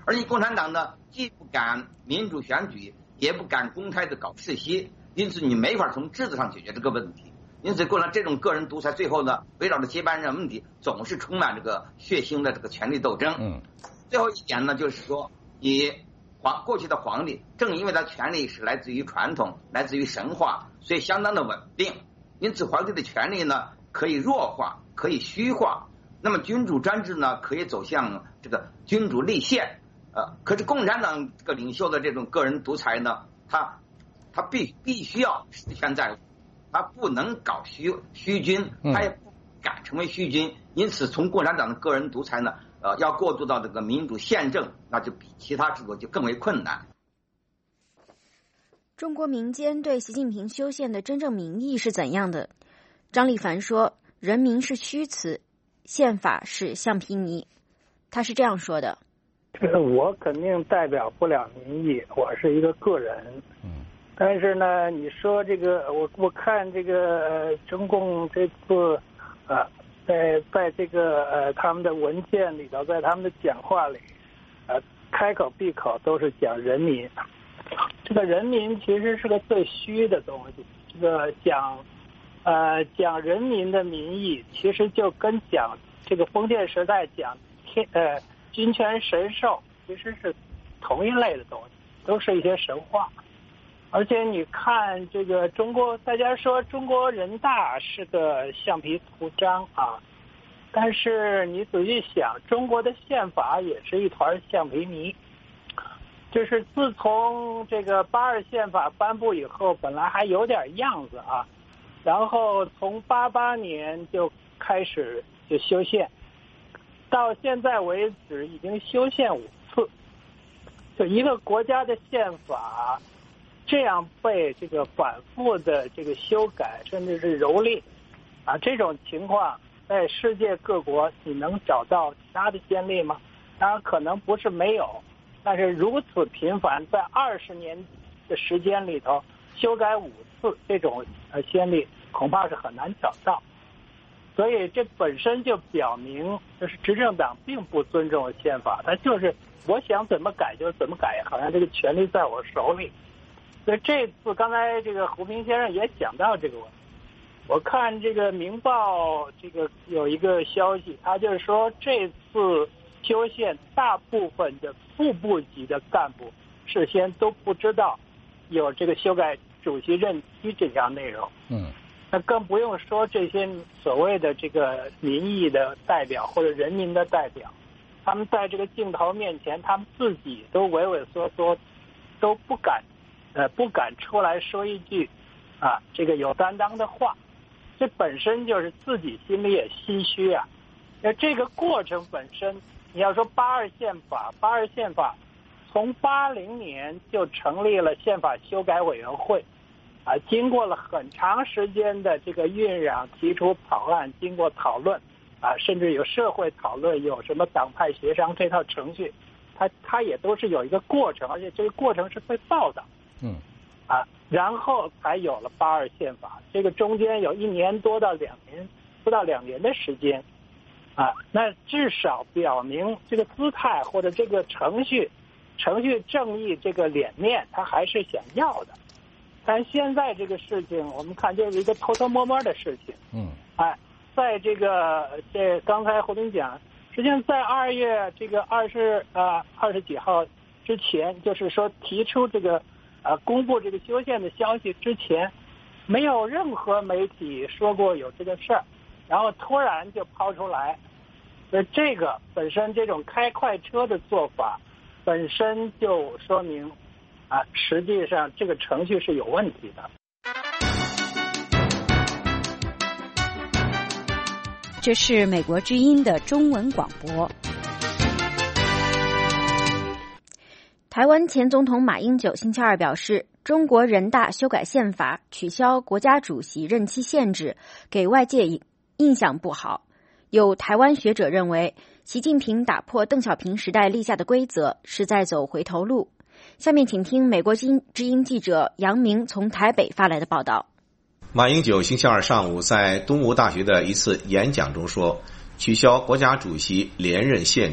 而你共产党呢，既不敢民主选举，也不敢公开的搞世袭，因此你没法从制度上解决这个问题。因此，共产这种个人独裁，最后呢，围绕着接班人问题，总是充满这个血腥的这个权力斗争。 嗯， 最后一点呢，就是说，你皇过去的皇帝，正因为他权力是来自于传统，来自于神话，所以相当的稳定。因此，皇帝的权力呢，可以弱化，可以虚化。那么，君主专制呢，可以走向这个君主立宪。呃，可是共产党这个领袖的这种个人独裁呢，他他必必须要实权在握。他不能搞虚虚君，他也不敢成为虚君，因此从共产党的个人独裁呢，呃，要过渡到这个民主宪政，那就比其他制度就更为困难。 中国民间对习近平修宪的真正民意是怎样的？张立凡说：“人民是虚词，宪法是橡皮泥。”他是这样说的：“ 这个我肯定代表不了民意，我是一个个人。”嗯。但是呢，你说这个，我我看这个呃，中共这次啊，在在这个呃他们的文件里头，在他们的讲话里，呃，开口闭口都是讲人民。这个人民其实是个最虚的东西。这个讲呃讲人民的民意，其实就跟讲这个封建时代讲天呃君权神授，其实是同一类的东西，都是一些神话。而且你看这个中国，大家说中国人大是个橡皮图章啊，但是你仔细想，中国的宪法也是一团橡皮泥。就是自从这个八二宪法颁布以后，本来还有点样子啊，然后从八八年就开始就修宪，到现在为止已经修宪五次。就一个国家的宪法这样被这个反复的这个修改，甚至是蹂躏啊，这种情况在世界各国你能找到其他的先例吗？当然可能不是没有，但是如此频繁，在二十年的时间里头修改五次这种呃先例，恐怕是很难找到。所以这本身就表明，就是执政党并不尊重宪法，他就是我想怎么改就怎么改，好像这个权力在我手里。所以这次刚才这个胡平先生也讲到这个问题，我看这个《明报》这个有一个消息，他就是说这次修宪大部分的副部级的干部事先都不知道有这个修改主席任期这项内容。嗯，那更不用说这些所谓的这个民意的代表或者人民的代表，他们在这个镜头面前，他们自己都畏畏缩缩，都不敢。呃，不敢出来说一句啊，这个有担当的话，这本身就是自己心里也心虚啊。那这个过程本身，你要说八二宪法，八二宪法从八零年就成立了宪法修改委员会，啊，经过了很长时间的这个酝酿，提出草案，经过讨论，啊，甚至有社会讨论，有什么党派协商这套程序，它它也都是有一个过程，而且这个过程是被报道。嗯，啊，然后才有了八二宪法，这个中间有一年多到两年，不到两年的时间，啊，那至少表明这个姿态或者这个程序，程序正义这个脸面，他还是想要的。但现在这个事情，我们看就是一个偷偷摸摸的事情。嗯，哎，在这个这刚才胡斌讲，实际上在二月这个二十呃二十几号之前，就是说提出这个。啊，公布这个修宪的消息之前，没有任何媒体说过有这个事儿，然后突然就抛出来，所以这个本身这种开快车的做法，本身就说明啊，实际上这个程序是有问题的。 这是美国之音的中文广播。 台湾前总统马英九星期二表示，中国人大修改宪法，取消国家主席任期限制，给外界印象不好。有台湾学者认为，习近平打破邓小平时代立下的规则，是在走回头路。下面请听美国之音记者杨明从台北发来的报道。 马英九星期二上午在东吴大学的一次演讲中说，取消国家主席连任限制，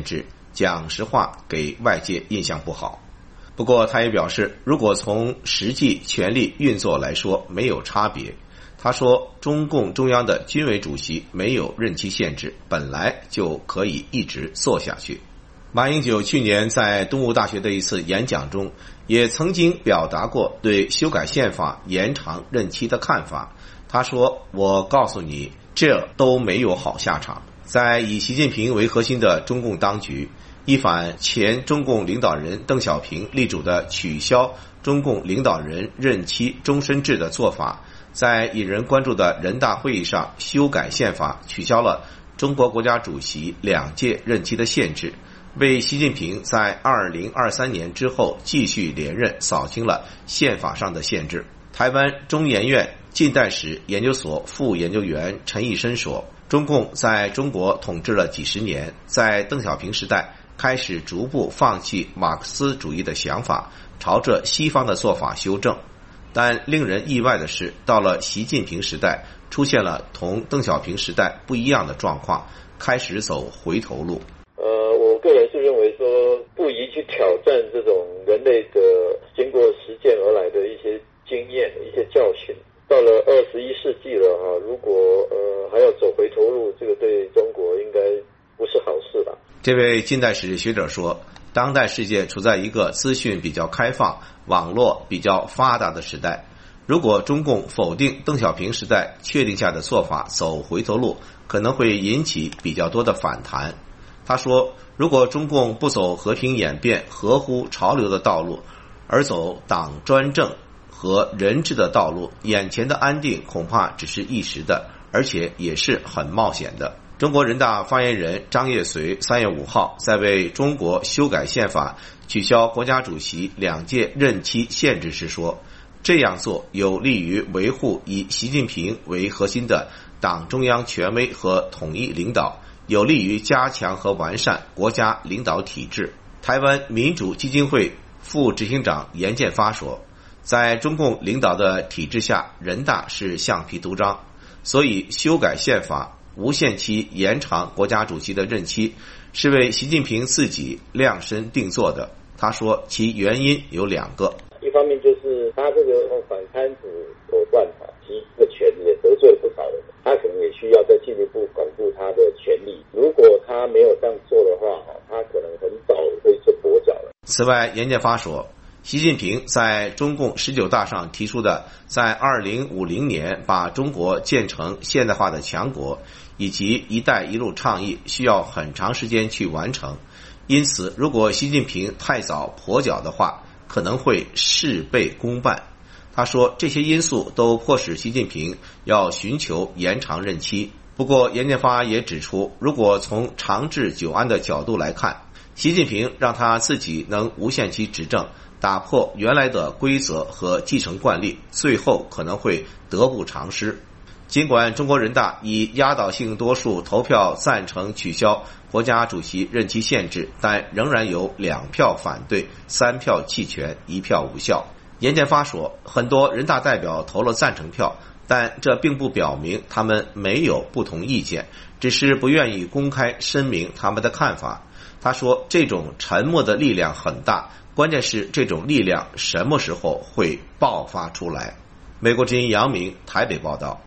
讲实话给外界印象不好。不过他也表示，如果从实际权力运作来说没有差别。他说，中共中央的军委主席没有任期限制，本来就可以一直做下去。马英九去年在东吴大学的一次演讲中，也曾经表达过对修改宪法延长任期的看法。他说，我告诉你，这都没有好下场。在以习近平为核心的中共当局依反前中共领导人邓小平力主的取消中共领导人任期终身制的做法，在引人关注的人大会议上修改宪法，取消了中国国家主席两届任期的限制，为习近平在二零二三年之后继续连任扫清了宪法上的限制。台湾中研院近代史研究所副研究员陈义深说，中共在中国统治了几十年，在邓小平时代开始逐步放弃马克思主义的想法，朝着西方的做法修正。但令人意外的是，到了习近平时代，出现了同邓小平时代不一样的状况，开始走回头路。 呃，我个人是认为说，不宜去挑战这种人类的经过实践而来的一些经验、一些教训。到了二十一世纪了哈，如果呃还要走回头路，这个对中国应该不是好事了。 这位近代史学者说，当代世界处在一个资讯比较开放、网络比较发达的时代。如果中共否定邓小平时代确定下的做法，走回头路，可能会引起比较多的反弹。他说，如果中共不走和平演变、合乎潮流的道路，而走党专政和人治的道路，眼前的安定恐怕只是一时的，而且也是很冒险的。中国人大发言人张业遂三月五号在为中国修改宪法、取消国家主席两届任期限制时说，这样做有利于维护以习近平为核心的党中央权威和统一领导，有利于加强和完善国家领导体制。台湾民主基金会副执行长严建发说，在中共领导的体制下，人大是橡皮图章，所以修改宪法无限期延长国家主席的任期，是为习近平自己量身定做的。他说，其原因有两个。 一方面就是他这个用反贪腐手段啊，其这个权力也得罪了不少人，他可能也需要再进一步巩固他的权力。如果他没有这样做的话，他可能很早会就跛脚了。 此外，严建发说，习近平在中共十九大上提出的在二零五零年把中国建成现代化的强国，以及一带一路倡议需要很长时间去完成，因此如果习近平太早跛脚的话，可能会事倍功半。他说，这些因素都迫使习近平要寻求延长任期。不过严建发也指出，如果从长治久安的角度来看，习近平让他自己能无限期执政，打破原来的规则和继承惯例，最后可能会得不偿失。尽管中国人大以压倒性多数投票赞成取消国家主席任期限制，但仍然有两票反对，三票弃权，一票无效。严建发说，很多人大代表投了赞成票，但这并不表明他们没有不同意见，只是不愿意公开申明他们的看法。他说，这种沉默的力量很大，关键是这种力量什么时候会爆发出来。美国之音杨明台北报道。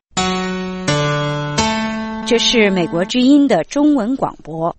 这是美国之音的中文广播。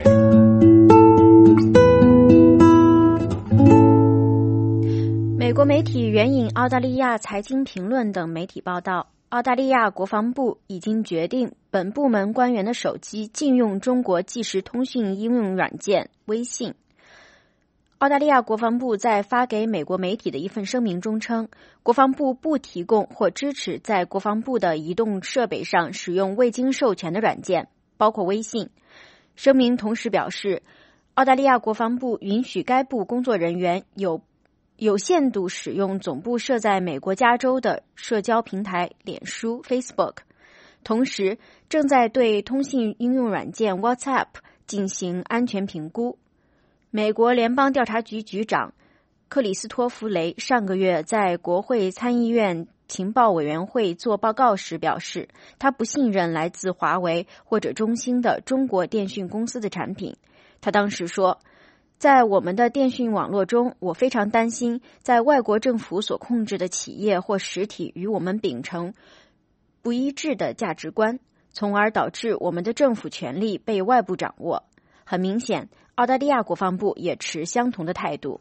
美国媒体援引澳大利亚财经评论等媒体报道，澳大利亚国防部已经决定本部门官员的手机禁用中国即时通讯应用软件微信。澳大利亚国防部在发给美国媒体的一份声明中称，国防部不提供或支持在国防部的移动设备上使用未经授权的软件，包括微信。声明同时表示，澳大利亚国防部允许该部工作人员有有限度使用总部设在美国加州的社交平台脸书 Facebook， 同时正在对通信应用软件 WhatsApp 进行安全评估。美国联邦调查局局长克里斯托弗雷上个月在国会参议院情报委员会做报告时表示，他不信任来自华为或者中兴的中国电讯公司的产品。他当时说， 在我们的电讯网络中，我非常担心在外国政府所控制的企业或实体与我们秉承不一致的价值观，从而导致我们的政府权力被外部掌握。很明显，澳大利亚国防部也持相同的态度。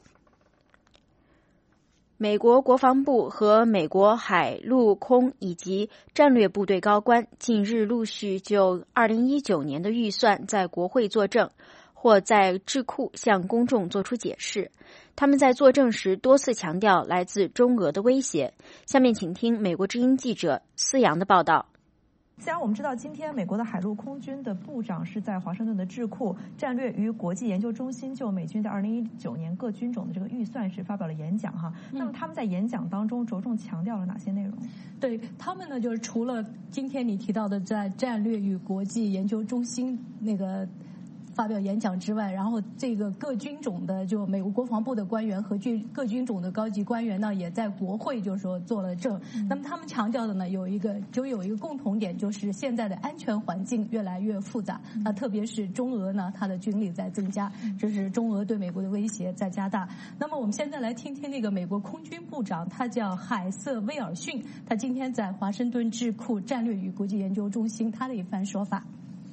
美国国防部和美国海陆空以及战略部队高官近日陆续就二零一九年的预算在国会作证，或在智库向公众作出解释。他们在作证时多次强调来自中俄的威胁。下面请听美国之音记者思阳的报道。 虽然我们知道今天美国的海陆空军的部长是在华盛顿的智库战略与国际研究中心就美军在二零一九年各军种的这个预算时发表了演讲哈。那么他们在演讲当中着重强调了哪些内容？ 对他们呢，就是除了今天你提到的在战略与国际研究中心那个发表演讲之外，然后这个各军种的就美国国防部的官员和军各军种的高级官员呢，也在国会就是说做了证。嗯、那么他们强调的呢，有一个就有一个共同点，就是现在的安全环境越来越复杂。那、嗯、特别是中俄呢，它的军力在增加，这是中俄对美国的威胁在加大。那么我们现在来听听那个美国空军部长，他叫海瑟威尔逊，他今天在华盛顿智库战略与国际研究中心他的一番说法。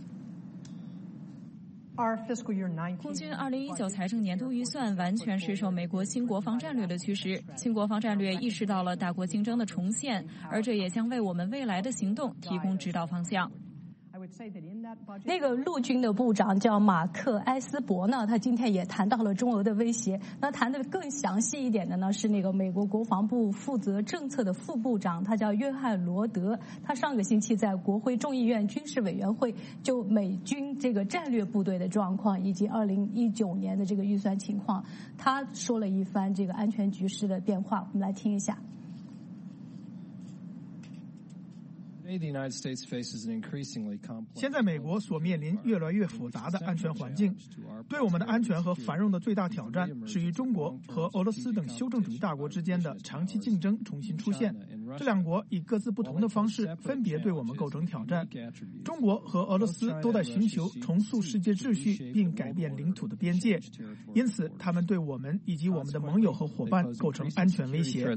空军二零一九财政年度预算完全是受美国新国防战略的驱使。新国防战略意识到了大国竞争的重现，而这也将为我们未来的行动提供指导方向。 那个陆军的部长叫马克·埃斯伯呢，他今天也谈到了中俄的威胁。那谈的更详细一点的呢，是那个美国国防部负责政策的副部长，他叫约翰·罗德。他上个星期在国会众议院军事委员会就美军这个战略部队的状况以及二零一九年的这个预算情况，他说了一番这个安全局势的变化。我们来听一下。 现在美国所面临越来越复杂的安全环境，对我们的安全和繁荣的最大挑战是与中国和俄罗斯等修正主义大国之间的长期竞争重新出现。这两国以各自不同的方式分别对我们构成挑战。中国和俄罗斯都在寻求重塑世界秩序并改变领土的边界，因此他们对我们以及我们的盟友和伙伴构成安全威胁。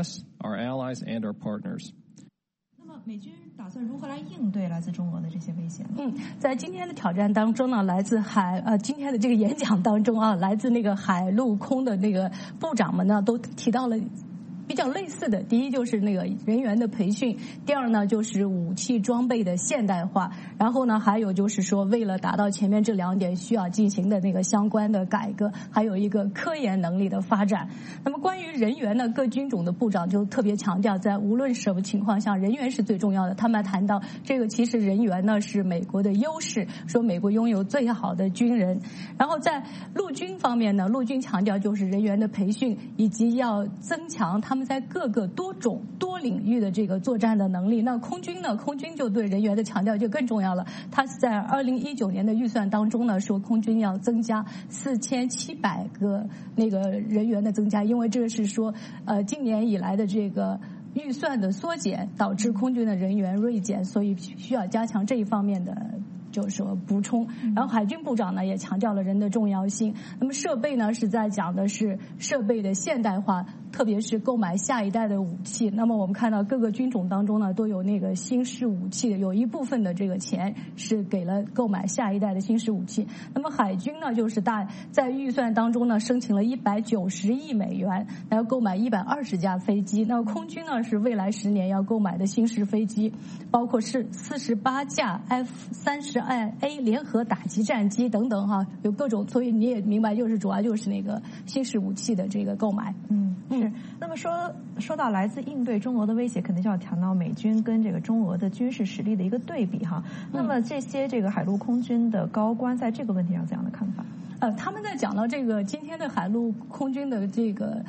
美军打算如何来应对来自中俄的这些威胁呢？ 嗯，在今天的挑战当中呢，来自海呃今天的这个演讲当中啊，来自那个海陆空的那个部长们呢，都提到了比较类似的。第一就是那个人员的培训，第二呢就是武器装备的现代化，然后呢还有就是说为了达到前面这两点需要进行的那个相关的改革，还有一个科研能力的发展。那么关于人员呢，各军种的部长就特别强调，在无论什么情况下，人员是最重要的。他们谈到这个，其实人员呢是美国的优势，说美国拥有最好的军人。然后在陆军方面呢，陆军强调就是人员的培训，以及要增强他们在各个多种多领域的这个作战的能力。那空军呢，空军就对人员的强调就更重要了。他在二零一九年的预算当中呢，说空军要增加四千七百个那个人员的增加，因为这是说呃今年以来的这个预算的缩减导致空军的人员锐减，所以需要加强这一方面的就是说补充。然后海军部长呢也强调了人的重要性。那么设备呢是在讲的是设备的现代化，特别是购买下一代的武器。那么我们看到各个军种当中呢都有那个新式武器，有一部分的这个钱是给了购买下一代的新式武器。那么海军呢就是大在预算当中呢申请了一百九十亿美元，然后购买一百二十架飞机。那么空军呢是未来十年要购买的新式飞机，包括是四十八架 F 三十A 联合打击战机等等哈，有各种，所以你也明白，就是主要就是那个新式武器的这个购买。 嗯，是。那么说说到来自应对中俄的威胁，肯定就要谈到美军跟这个中俄的军事实力的一个对比哈。那么这些这个海陆空军的高官在这个问题上怎样的看法？ 呃，他们在讲到这个今天的海陆空军的这个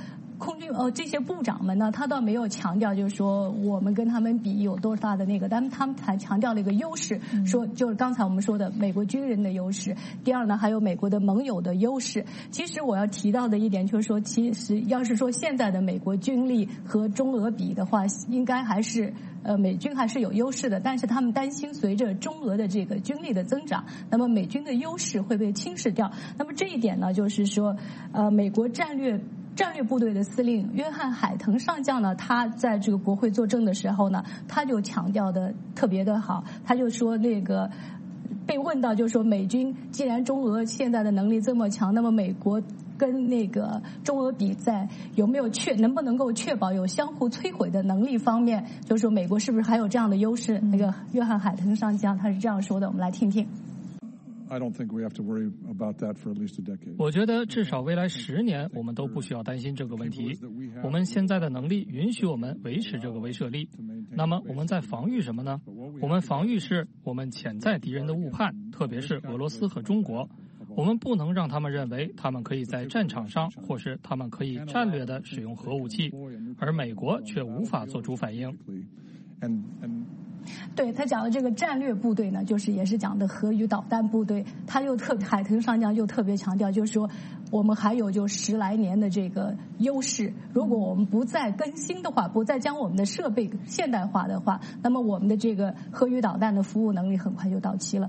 空军呃这些部长们呢，他倒没有强调就是说我们跟他们比有多大的那个，但他们还强调了一个优势，说就是刚才我们说的美国军人的优势。第二呢，还有美国的盟友的优势。其实我要提到的一点就是说，其实要是说现在的美国军力和中俄比的话，应该还是呃美军还是有优势的，但是他们担心随着中俄的这个军力的增长，那么美军的优势会被侵蚀掉。那么这一点呢，就是说呃美国战略战略部队的司令约翰海腾上将呢，他在这个国会作证的时候呢，他就强调的特别的好，他就说那个被问到就是说美军既然中俄现在的能力这么强，那么美国跟那个中俄比在有没有确能不能够确保有相互摧毁的能力方面，就是说美国是不是还有这样的优势？那个约翰海腾上将他是这样说的，我们来听听。 我觉得至少未来十年我们都不需要担心这个问题。我们现在的能力允许我们维持这个威慑力。那么我们在防御什么呢？我们防御是我们潜在敌人的误判，特别是俄罗斯和中国。我们不能让他们认为他们可以在战场上，或是他们可以战略的使用核武器，而美国却无法做出反应。 对，他讲的这个战略部队呢，就是也是讲的核与导弹部队，他又特海腾上将就特别强调，就是说我们还有就十来年的这个优势，如果我们不再更新的话，不再将我们的设备现代化的话，那么我们的这个核与导弹的服务能力很快就到期了。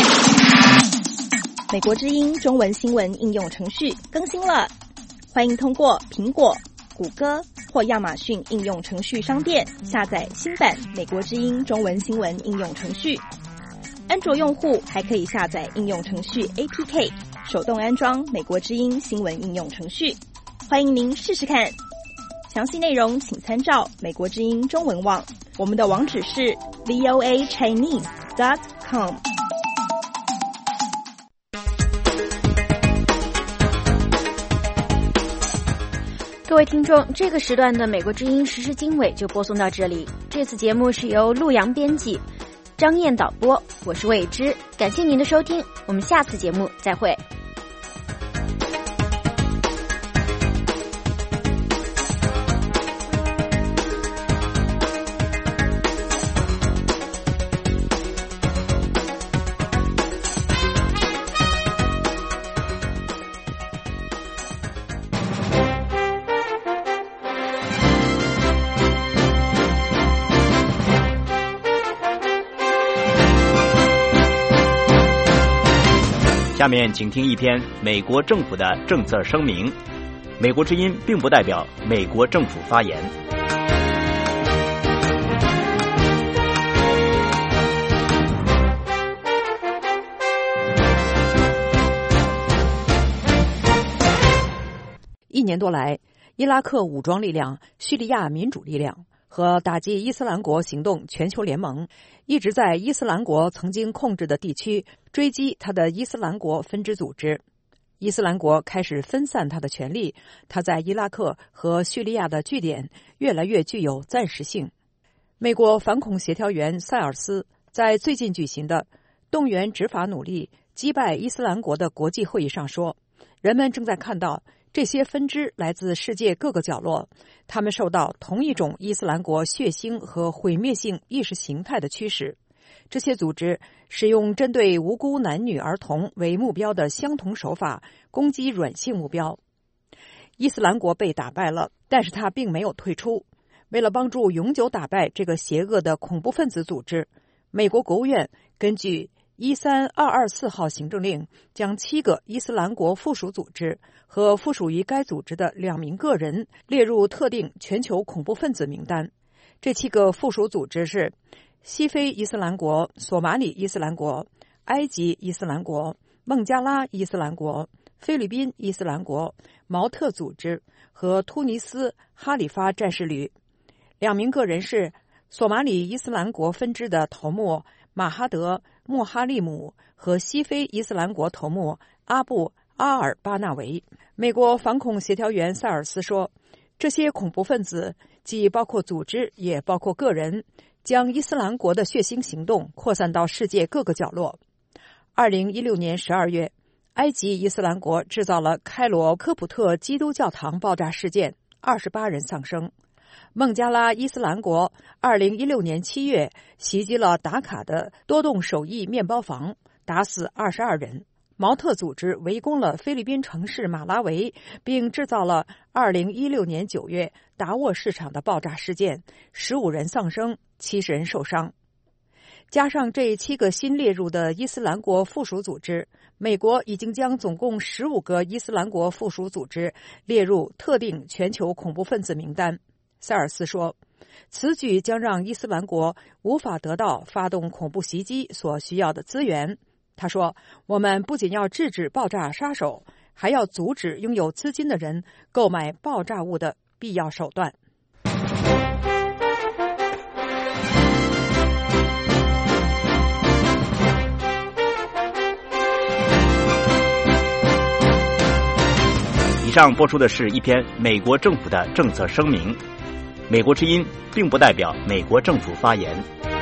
美国之音中文新闻应用程序更新了，欢迎通过苹果、谷歌或亚马逊应用程序商店下载新版美国之音中文新闻应用程序。安卓用户还可以下载应用程序 A P K， 手动安装美国之音新闻应用程序。欢迎您试试看。详细内容请参照美国之音中文网，我们的网址是 v o a chinese dot com。各位听众，这个时段的美国之音时事经纬就播送到这里。这次节目是由陆阳编辑，张燕导播，我是魏之，感谢您的收听，我们下次节目再会。 下面请听一篇美国政府的政策声明。美国之音并不代表美国政府发言。 一年多来，伊拉克武装力量、叙利亚民主力量和打击伊斯兰国行动全球联盟一直在伊斯兰国曾经控制的地区追击他的伊斯兰国分支组织。伊斯兰国开始分散他的权力，他在伊拉克和叙利亚的据点越来越具有暂时性。美国反恐协调员塞尔斯在最近举行的动员执法努力击败伊斯兰国的国际会议上说，人们正在看到这些分支来自世界各个角落，他们受到同一种伊斯兰国血腥和毁灭性意识形态的驱使。这些组织使用针对无辜男女儿童为目标的相同手法攻击软性目标。伊斯兰国被打败了，但是他并没有退出。为了帮助永久打败这个邪恶的恐怖分子组织，美国国务院根据一三二二四号行政令，将七个伊斯兰国附属组织和附属于该组织的两名个人列入特定全球恐怖分子名单。这七个附属组织是西非伊斯兰国、索马里伊斯兰国、埃及伊斯兰国、孟加拉伊斯兰国、菲律宾伊斯兰国、毛特组织和突尼斯哈里发战士旅。两名个人是索马里伊斯兰国分支的头目马哈德·穆哈利姆和西非伊斯兰国头目阿布·阿尔巴纳维。美国反恐协调员塞尔斯说，这些恐怖分子既包括组织也包括个人，将伊斯兰国的血腥行动扩散到世界各个角落。二零一六年十二月，埃及伊斯兰国制造了开罗科普特基督教堂爆炸事件。 二十八人丧生。孟加拉伊斯兰国二零一六年七月袭击了达卡的多栋手艺面包房，打死二十二人。毛特组织围攻了菲律宾城市马拉维，并制造了二零一六年九月达沃市场的爆炸事件，十五人丧生，七十人受伤。加上这七个新列入的伊斯兰国附属组织，美国已经将总共十五个伊斯兰国附属组织列入特定全球恐怖分子名单。塞尔斯说，此举将让伊斯兰国无法得到发动恐怖袭击所需要的资源。他说，我们不仅要制止爆炸杀手，还要阻止拥有资金的人购买爆炸物的必要手段。 以上播出的是一篇美国政府的政策声明。美国之音并不代表美国政府发言。